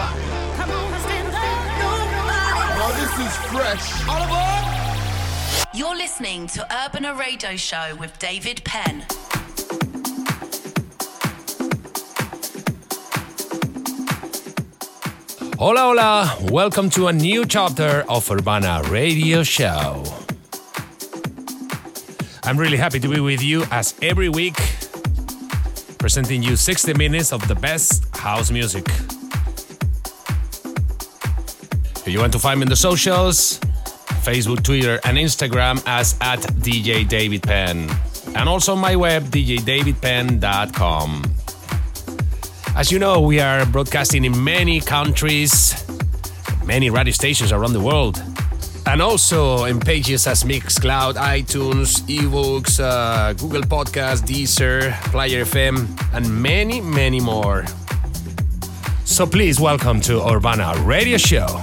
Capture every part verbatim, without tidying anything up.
rock. Come on, stand up, nobody. Now this is fresh. All aboard! You're listening to Urbana Radio Show with David Penn. Hola, hola. Welcome to a new chapter of Urbana Radio Show. I'm really happy to be with you as every week, presenting you sixty minutes of the best house music. If you want to find me in the socials, Facebook, Twitter, and Instagram as at D J David Penn. And also my web, d j david penn dot com. As you know, we are broadcasting in many countries, many radio stations around the world. And also in pages as Mixcloud, iTunes, eBooks, uh, Google Podcasts, Deezer, Player F M, and many, many more. So please welcome to Urbana Radio Show.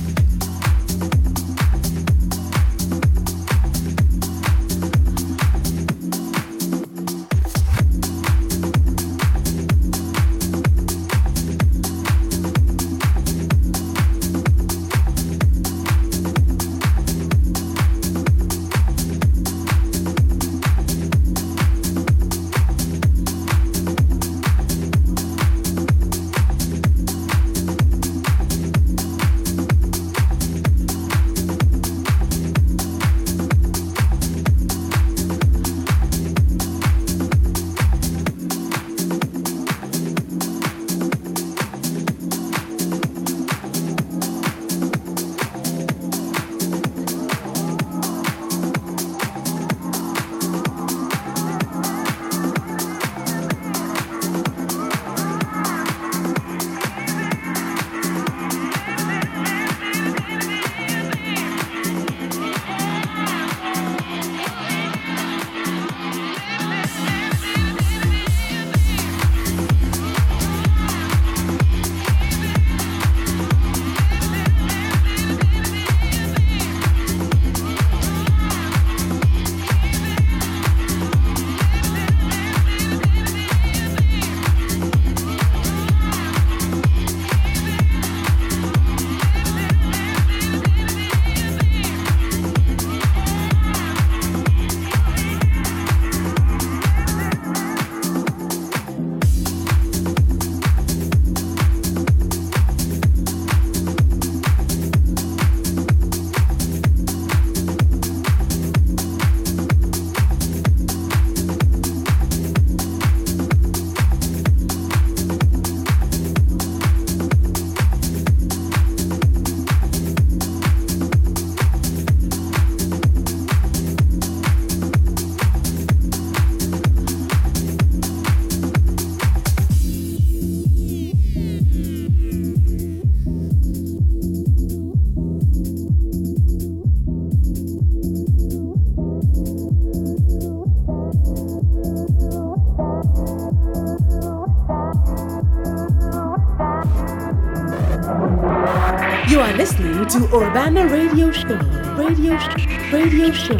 You are listening to Urbana Radio Show, Radio Show, Radio Show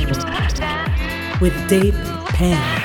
with Dave Penn.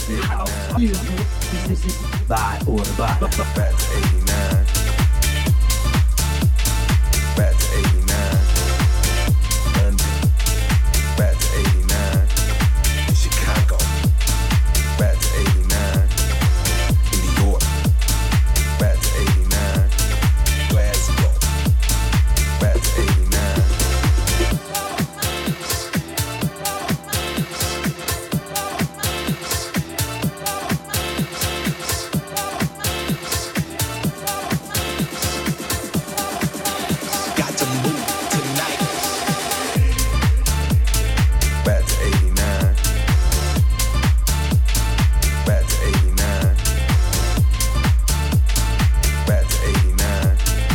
music, house music, by Urbana. Back to eighty-nine. Back to eighty-nine. London. Back to eighty-nine. Chicago. Back to eighty-nine. New York. Back to eighty-nine. Glasgow. Back to eighty-nine. Got to move tonight. Back to eighty-nine. Back to eighty-nine. Back to eighty-nine.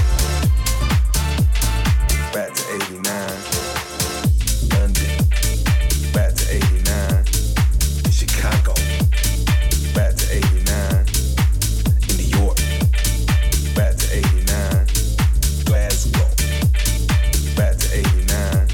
Back to eighty-nine. London. Back to eighty-nine. Chicago. Back to eighty-nine. In New York. Back to eighty-nine. Glasgow. Back to eighty-nine.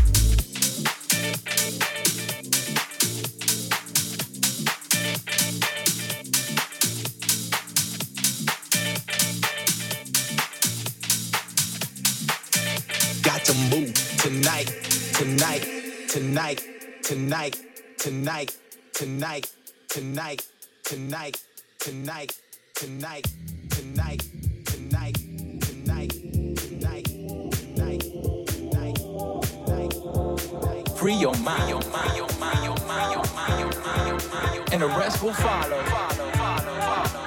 Got to move tonight, tonight, tonight, tonight, tonight, tonight, tonight, tonight, tonight, tonight, tonight, tonight, tonight, tonight, tonight, tonight. Free your mind, your mind, your mind, your mind, your mind, your mind, your mind, and the rest will follow. Follow, follow, follow.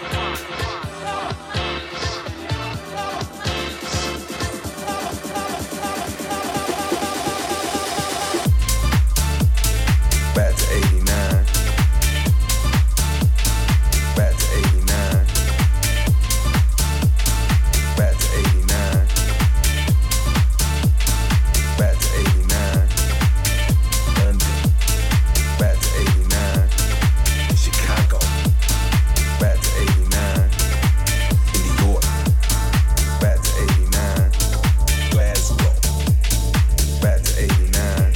Back to eighty-nine. Back to eighty-nine. Back to eighty-nine. Back to eighty-nine. London. Back to eighty-nine. Chicago. Back to eighty-nine. New York. Back to eighty-nine. Glasgow. Back to eighty-nine.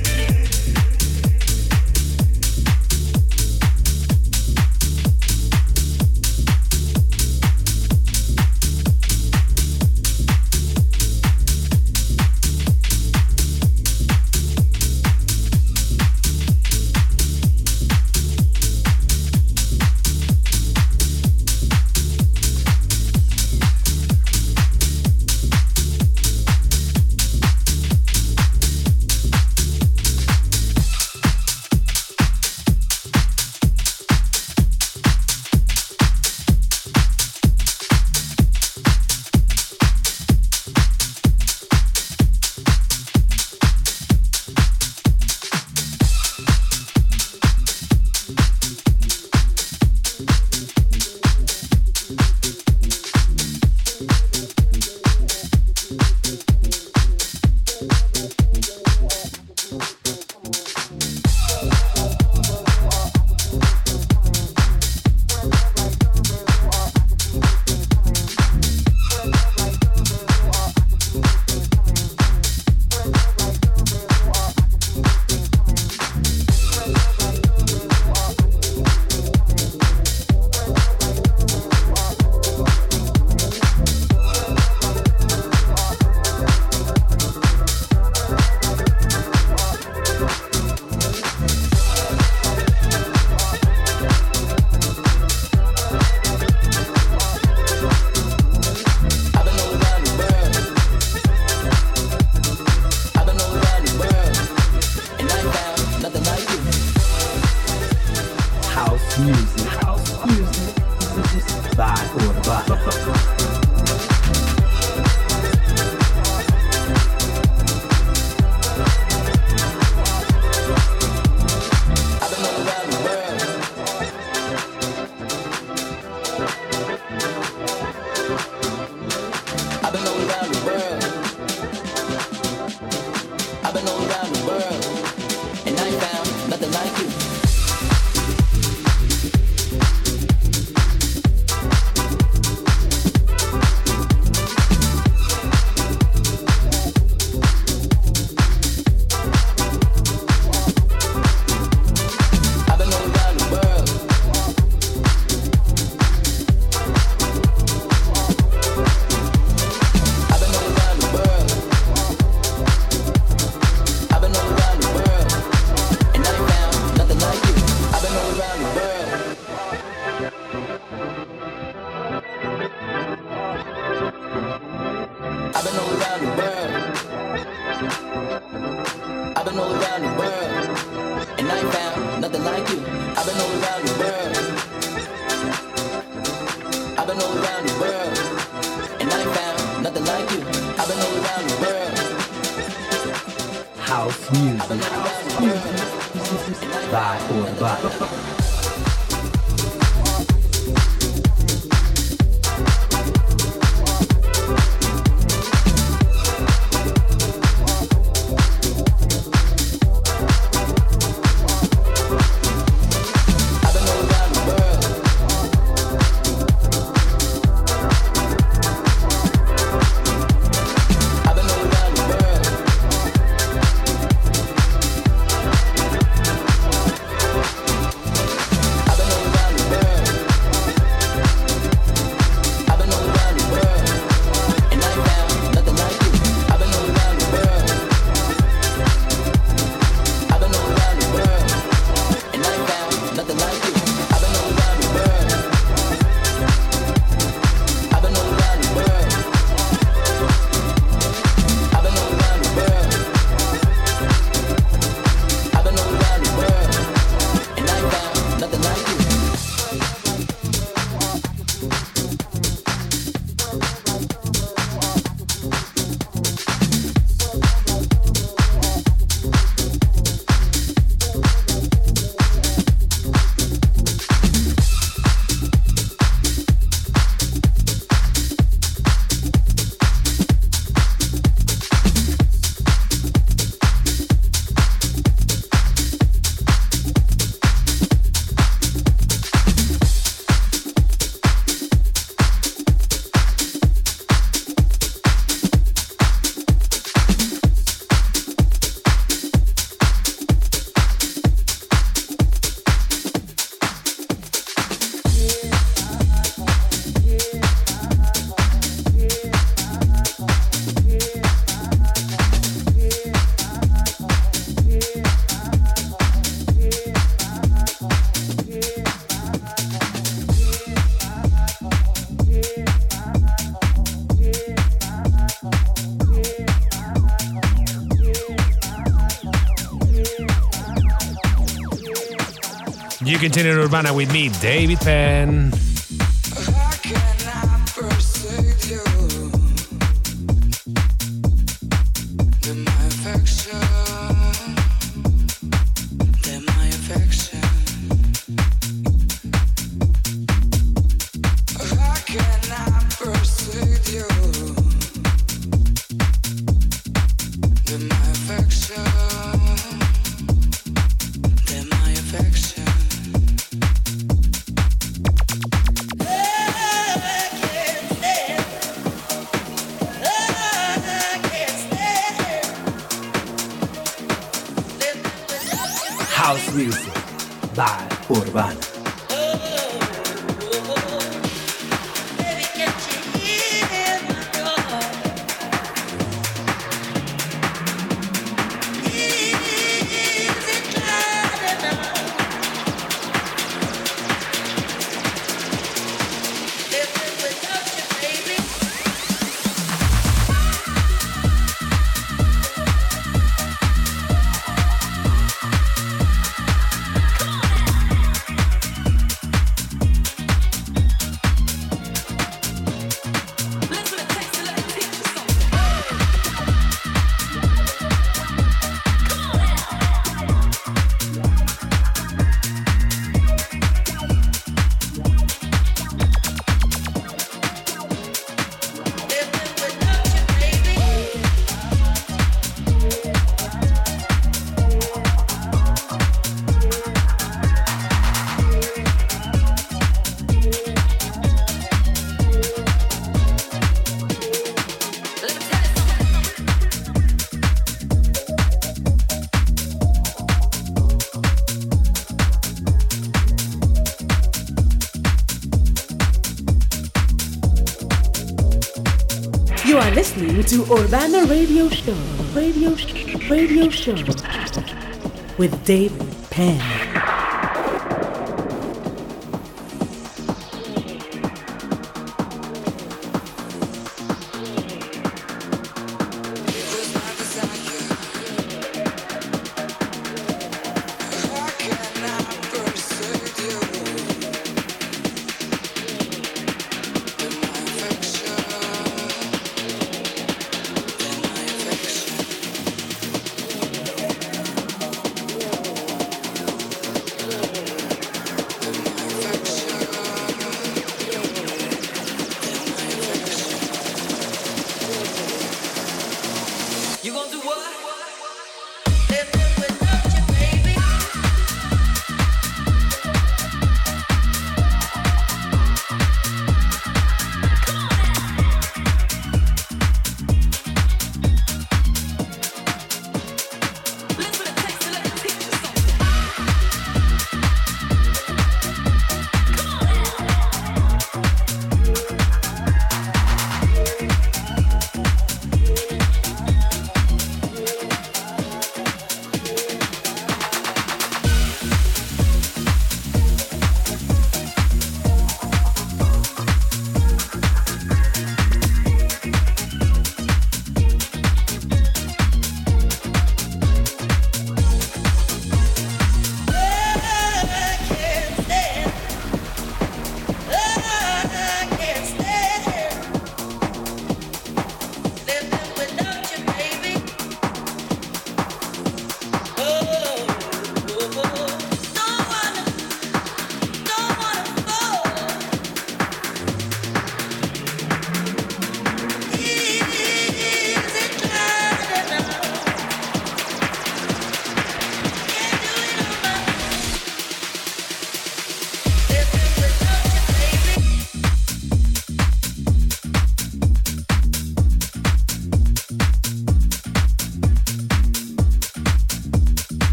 music, house music, by Urbana. I've been all around the world. I've been all around the world, and I ain't found nothing like you. I've been all around the world. House music. I've been all around the world. By or by. You continue in Urbana with me, David Penn. How can I persuade you that my affection, that my affection? How can I persuade you that my affection, that my affection? House music by Urbana. You are listening to Urbana Radio Show, Radio, Radio Show with David Penn.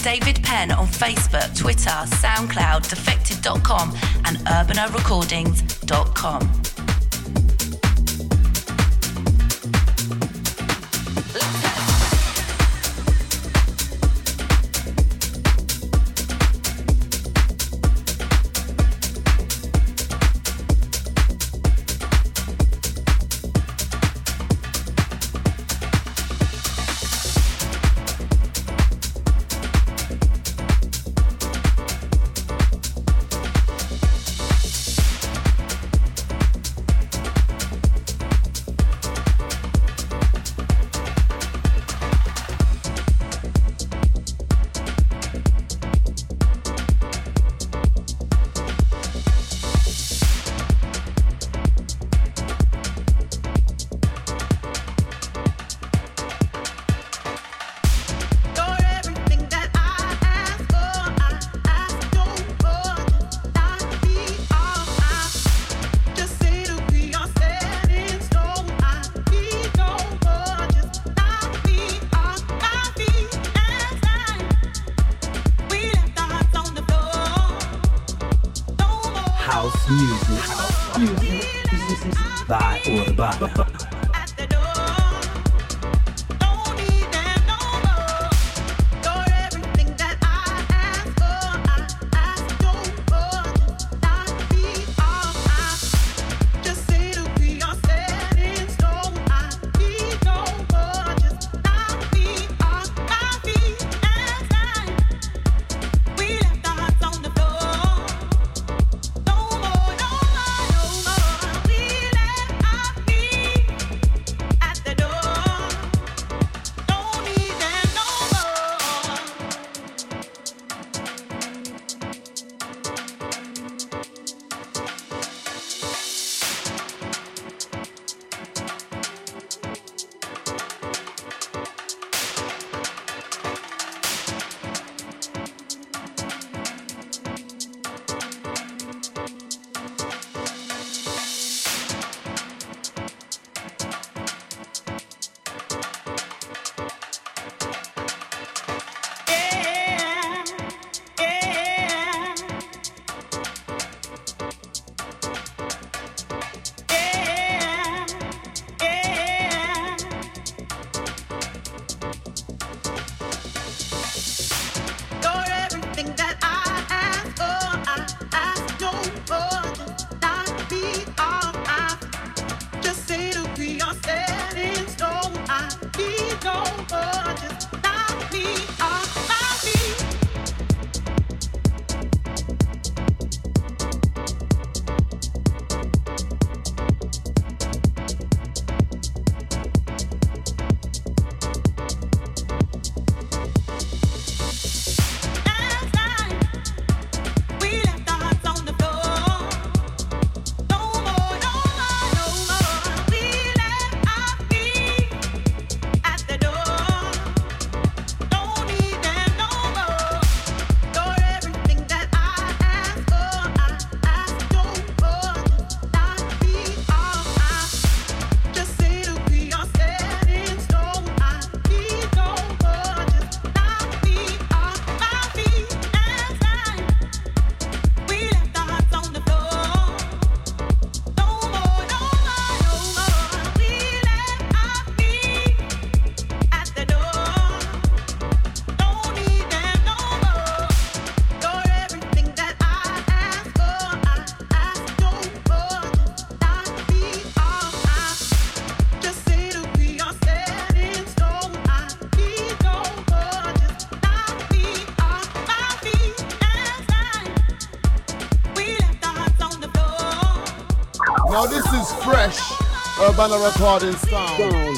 David Penn on Facebook, Twitter, SoundCloud, defected dot com and urbana recordings dot com. By Urbana. Now this is fresh Urbana recording sound. sound.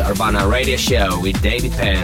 Urbana Radio Show with David Penn.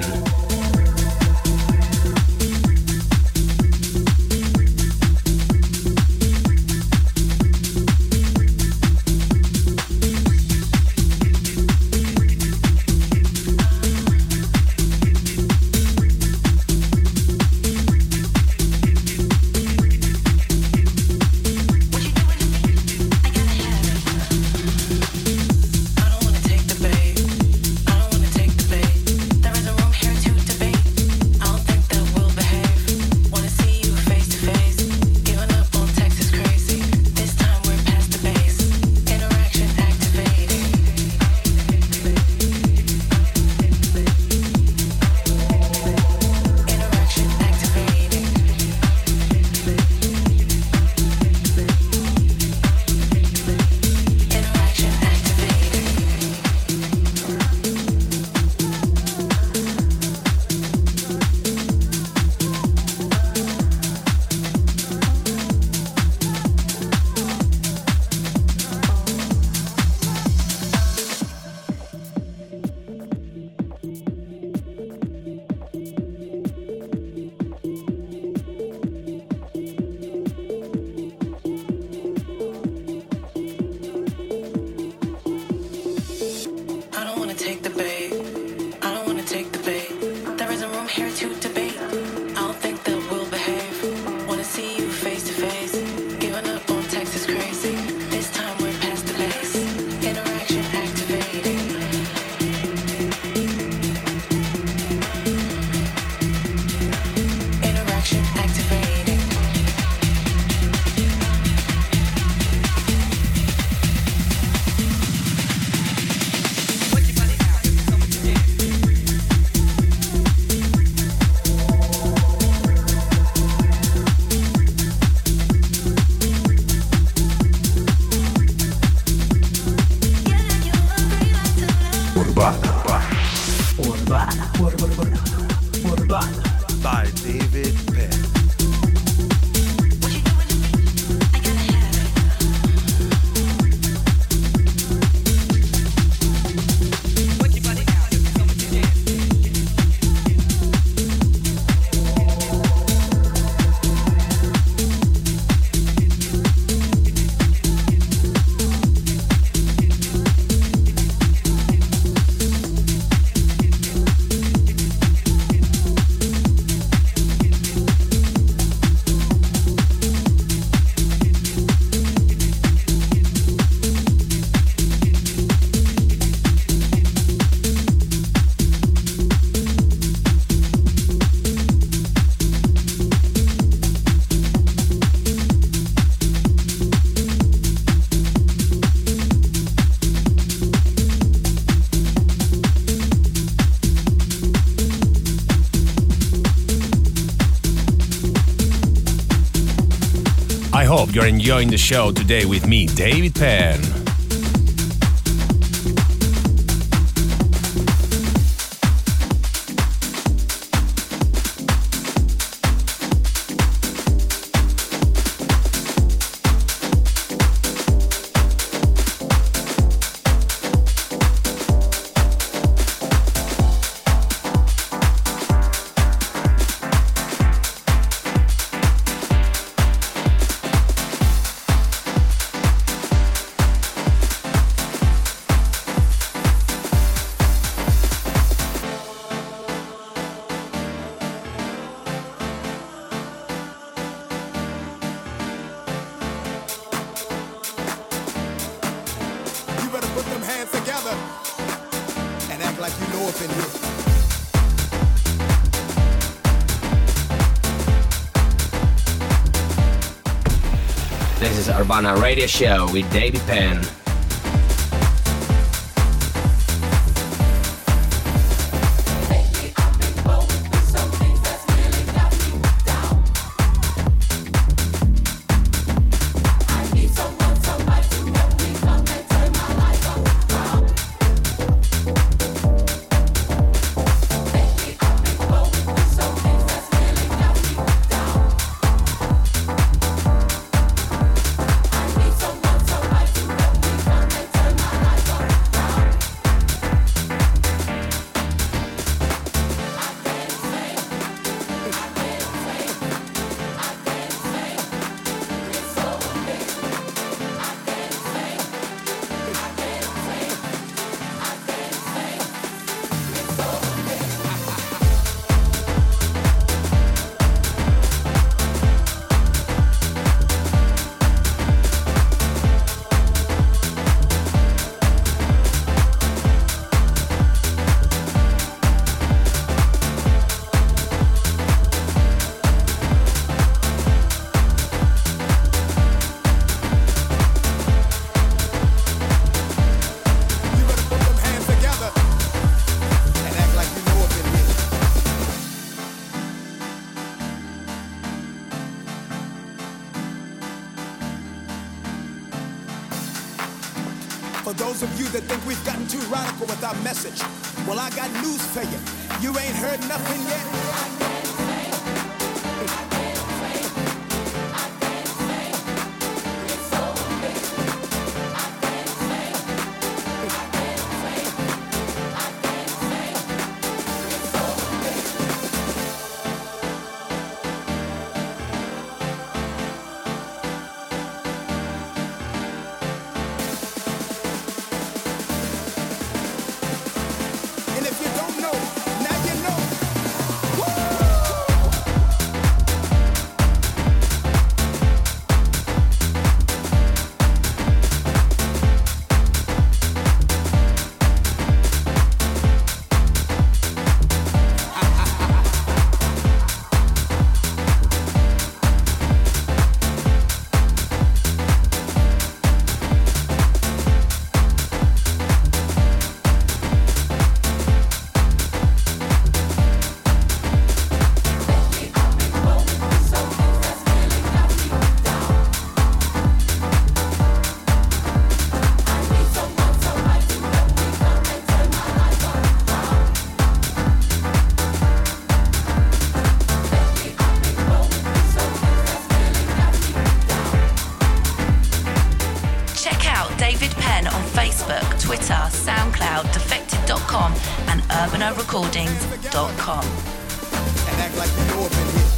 I hope you're enjoying the show today with me, David Penn. This is Urbana Radio Show with David Penn. Somebody to For those of you that think we've gotten too radical with our message, well, I got news for you. You ain't heard nothing yet. recordings dot com. And act like you know up in here.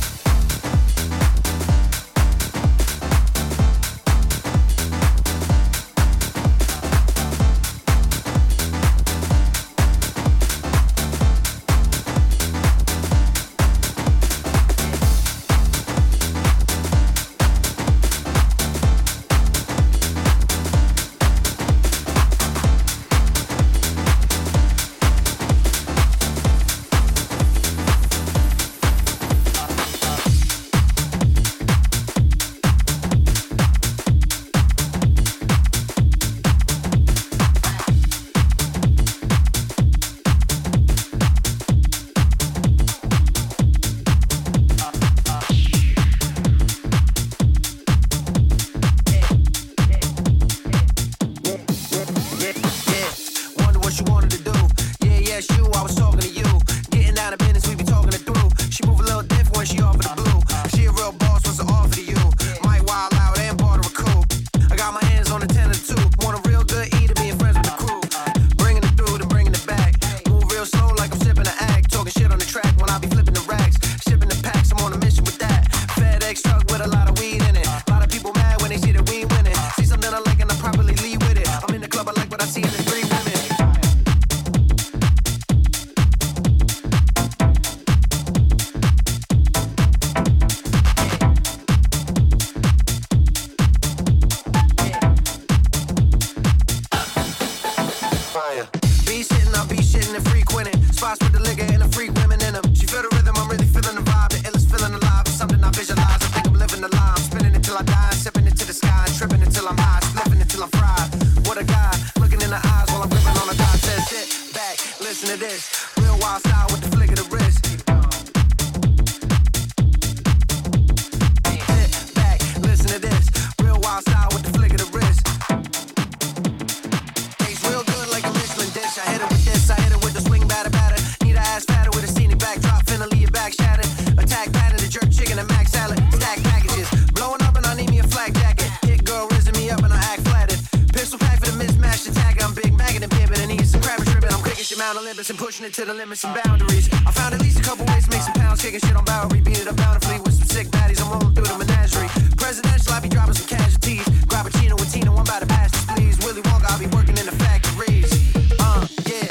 And pushing it to the limits and boundaries. I found at least a couple ways to make some pounds, kicking shit on Bowery, beat it up bountifully with some sick baddies. I'm rolling through the menagerie. Presidential, I be dropping some casualties. Grab a Chino with Tina, one by the bastards, please. Willy Wonka, I'll be working in the factories. Uh, yeah.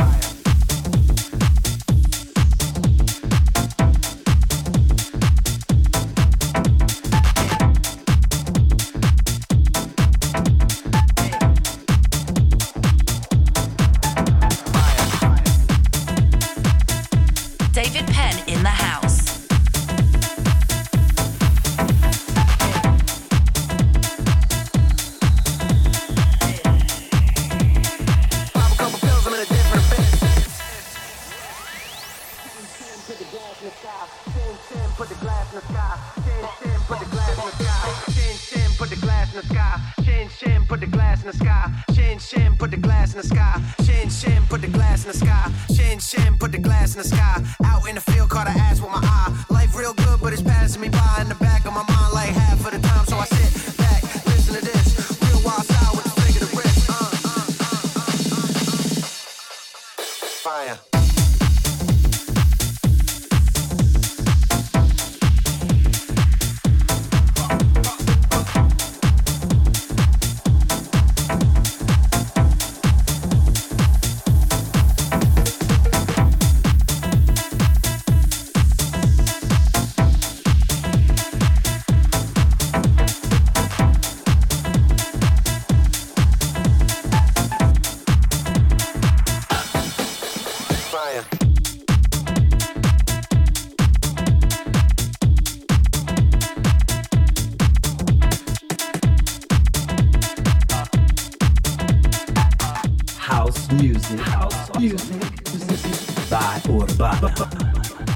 David Penn in the house. Pop a couple pills, I'm in a different bed. Put the glass in the sky. Chin, chin, put the glass in the sky. Chin, chin, put the glass in the sky. Chin, chin, put the glass in the sky. Chin, chin, put the glass in the sky. Chin, Shin, shin, put the glass in the sky. Shin, shin, put the glass in the sky. Shin, shin, put the glass in the sky. Out in the field, caught her ass with my eye. Life real good, but it's passing me by in the back of my mind like half of the time. So I sit back, listen to this. Real wild style with the flick of the wrist. Uh, uh, uh, uh, uh. Fire. Music, house music, by Urbana.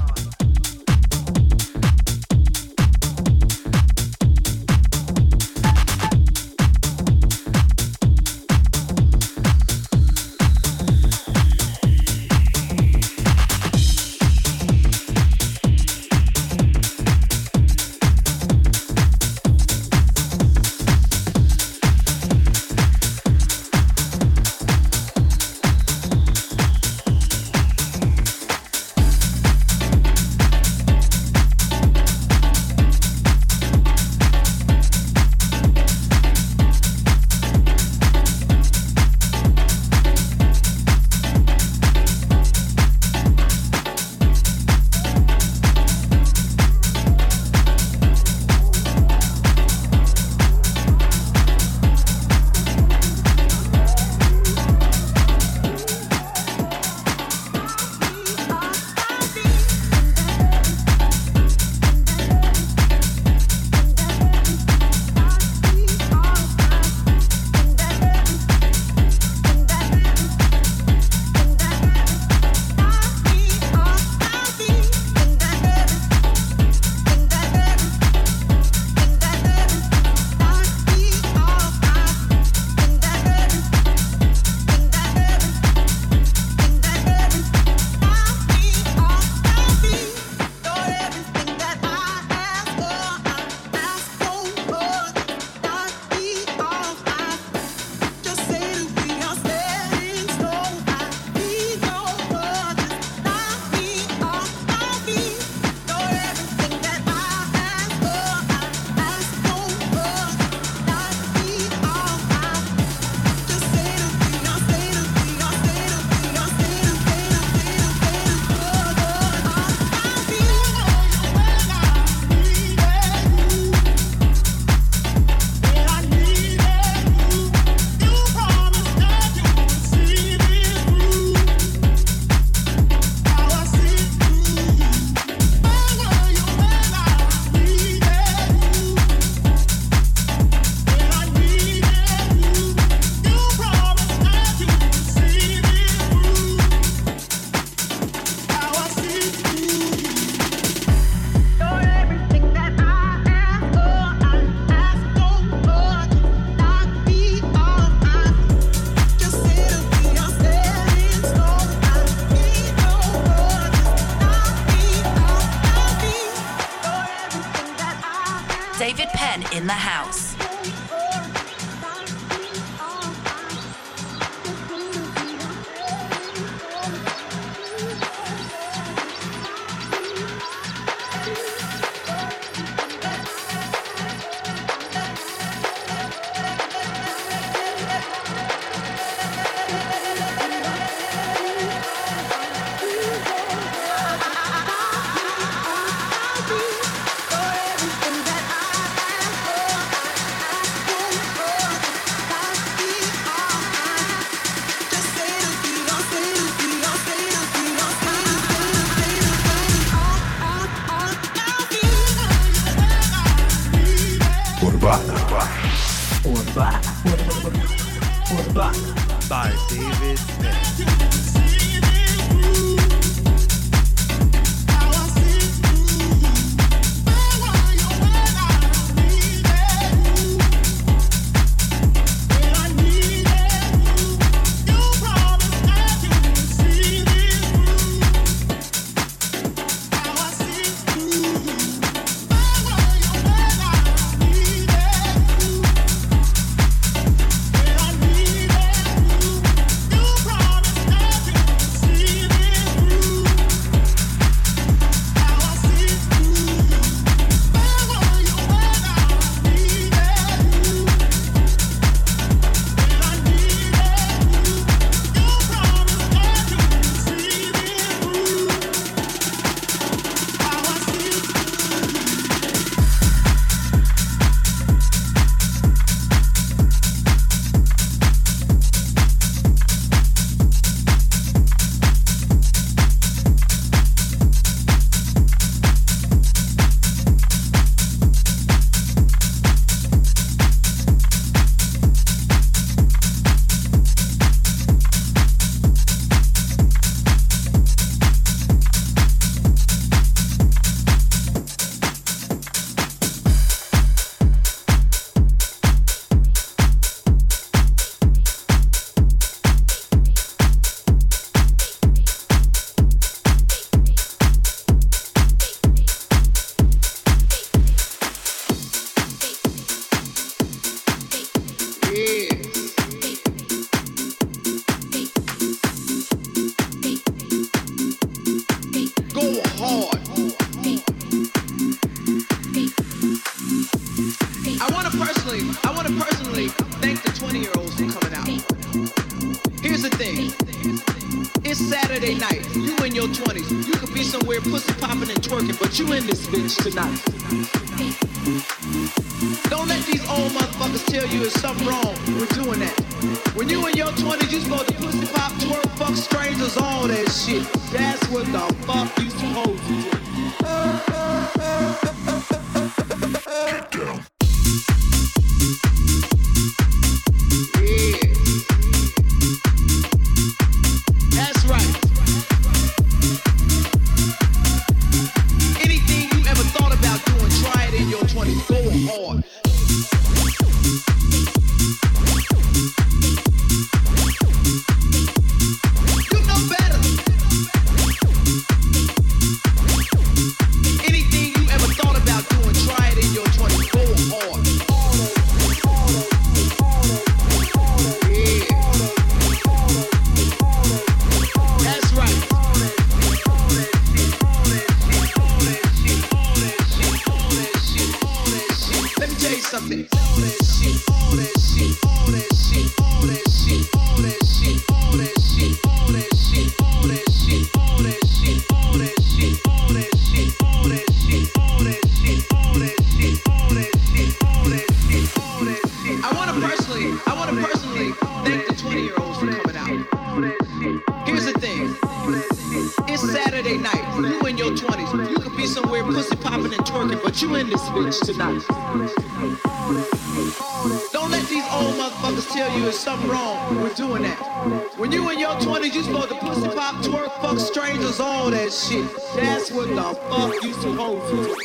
David Penn in the house. By David Penn. I want to personally, I want to personally thank the twenty-year-olds for coming out. Here's the thing. It's Saturday night. You in your twenties. You could be somewhere pussy popping and twerking, but you in this bitch tonight. Don't let these old motherfuckers tell you there's something wrong with doing that. When you in your twenties, you supposed to pussy pop, twerk, fuck strangers, all that shit. That's what the fuck you supposed to do. Get down. Yeah. That's right. Anything you ever thought about doing, try it in your twenties. Go hard. You know better. Anything you ever thought about doing, try it in your twenties. Go hard. Yeah. That's right. Let me tell you something. All that shit, all that shit, all that shit, all that shit, all that shit, all that shit, all that shit, all that shit, all that shit, all that shit, all that shit, all that shit, all that shit, all that shit, all that shit, all that shit, all that shit. I want to personally, I want to personally thank the twenty-year-olds for coming out. Here's the thing. It's Saturday night. You in your twenties. You could be somewhere pussy popping and twerking, but you in this bitch tonight. Don't let these old motherfuckers tell you there's something wrong with doing that. When you in your twenties, you supposed to pussy pop, twerk, fuck strangers, all that shit. That's what the fuck you supposed to do.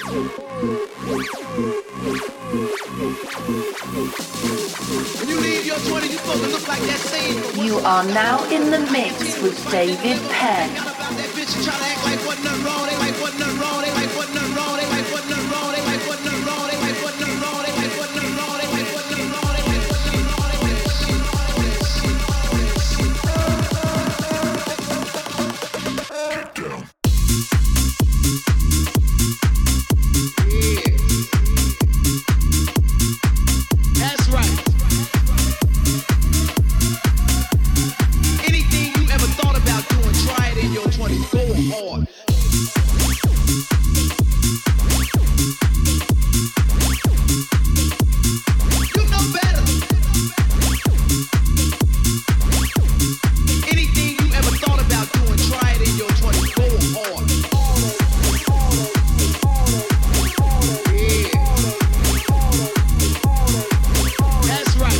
When you leave your twenties, you supposed to look like that scene. You are now in the mix with David Penn. That bitch try to act like wasn't nothing wrong. They like wasn't nothing wrong. They like wasn't nothing wrong. They like wasn't nothing wrong. They like wasn't nothing wrong. They like wasn't nothing wrong. They like wasn't nothing wrong. They like wasn't nothing wrong. They like wasn't nothing wrong. Get down. Yeah. That's right. Anything you ever thought about doing, try it in your twenties. Go hard. You know better. Anything you ever thought about doing, try it in your twenties. Go hard. Yeah. That's right.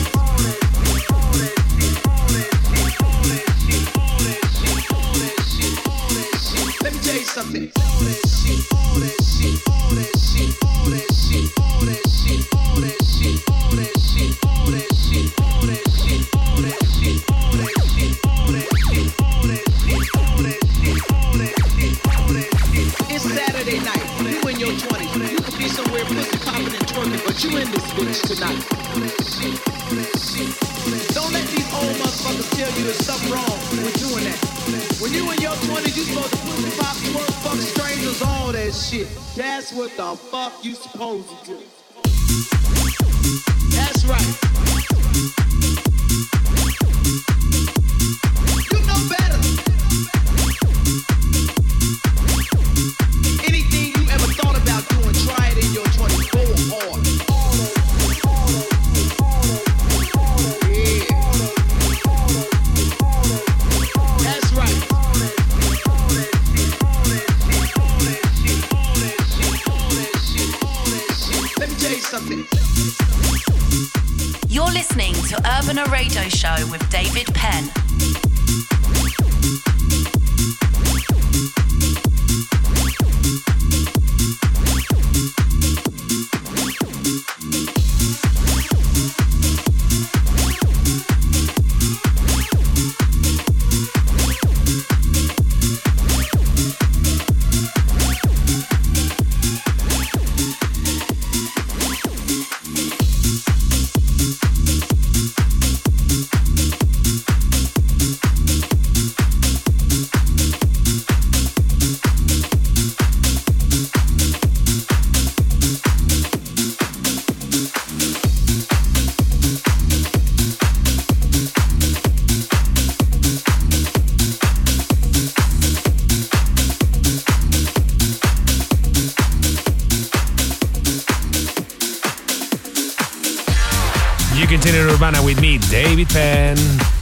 Let me tell you something. All that shit, all that shit, all that shit, all that shit, all that shit, all that shit, all that shit, all that shit, all that shit, all that shit, all that shit, all that shit, all that shit, all that shit, all that shit, all that shit. It's Saturday night. You in your twenties. You could be somewhere pussy popping and twerking, but you in this bitch tonight. Don't let these old motherfuckers tell you there's something wrong with doing that. When you in your twenties, you supposed to pussy pop, twerk, fuck strangers, all that shit. That's what the fuck you supposed to do. That's right. You know better. Anything you ever thought about doing, try it in your twenties. Go hard. Yeah. That's right. Let me tell you something. You're listening to Urbana Radio Show with David Penn. You continue Urbana with me, David Penn.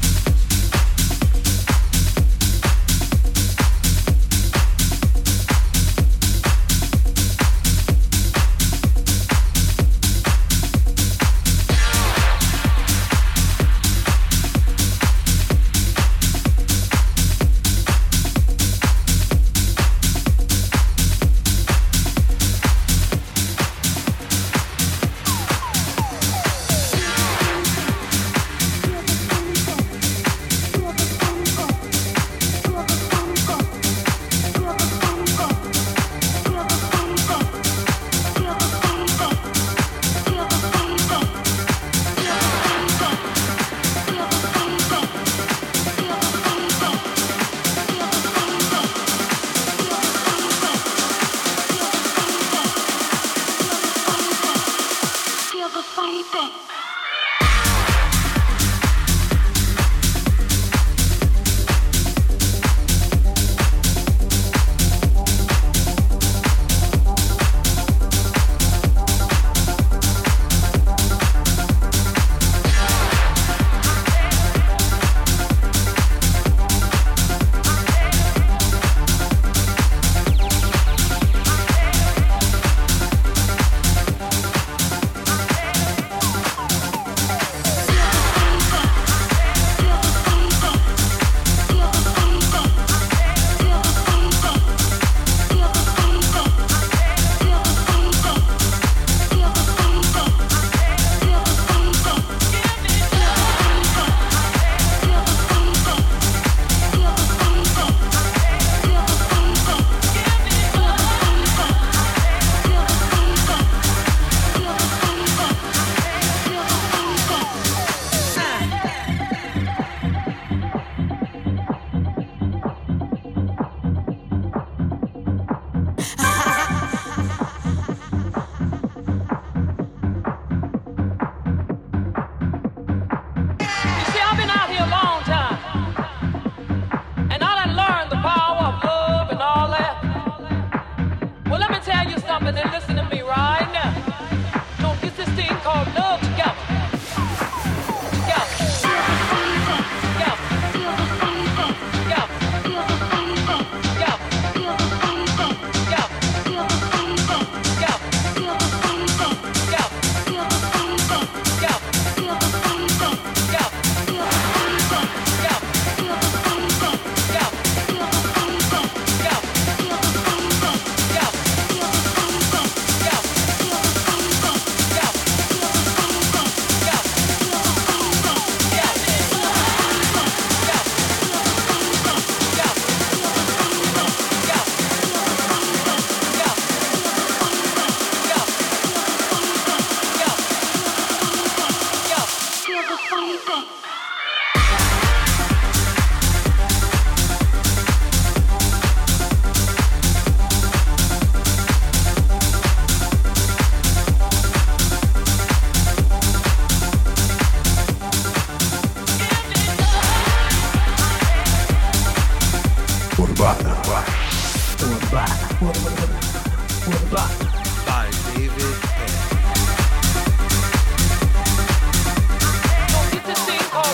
By David Penn. Don't get this thing called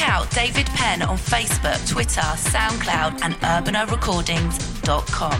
out David Penn on Facebook, Twitter, SoundCloud, and urbano recordings dot com.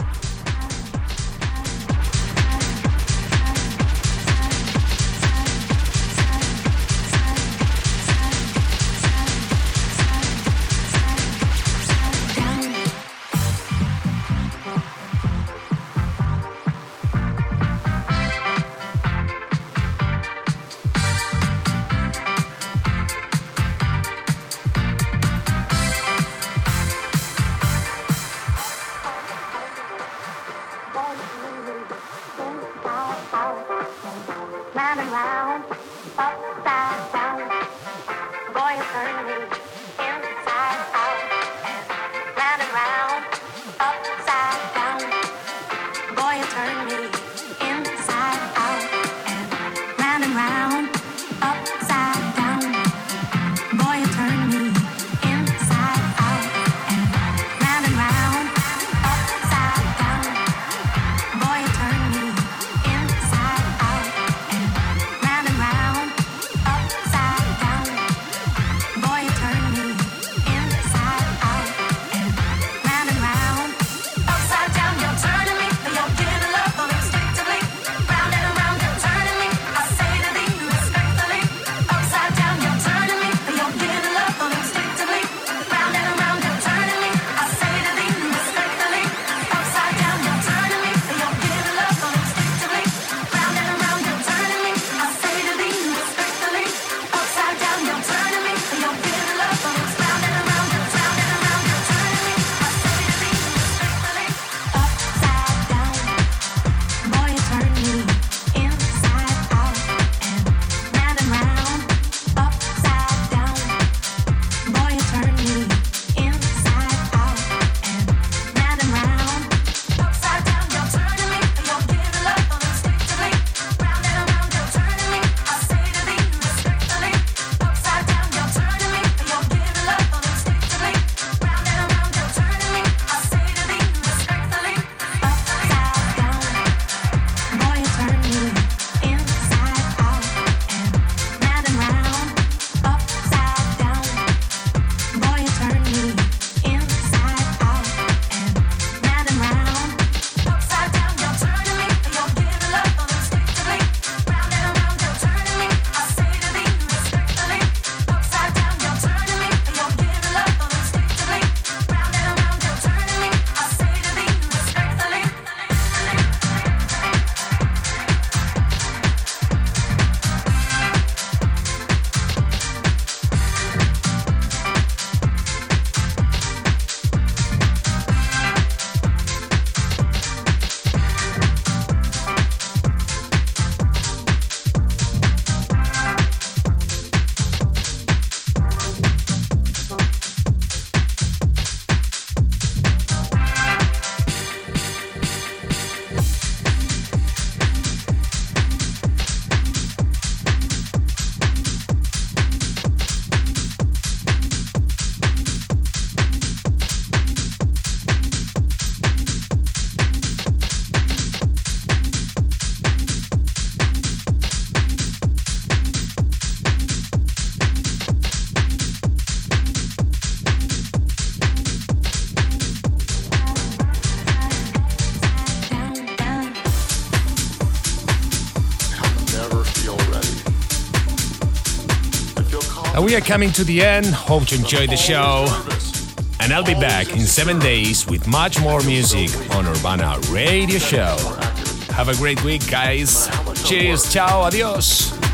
And we are coming to the end. Hope you enjoyed the show. And I'll be back in seven days with much more music on Urbana Radio Show. Have a great week, guys. Cheers, ciao, adios.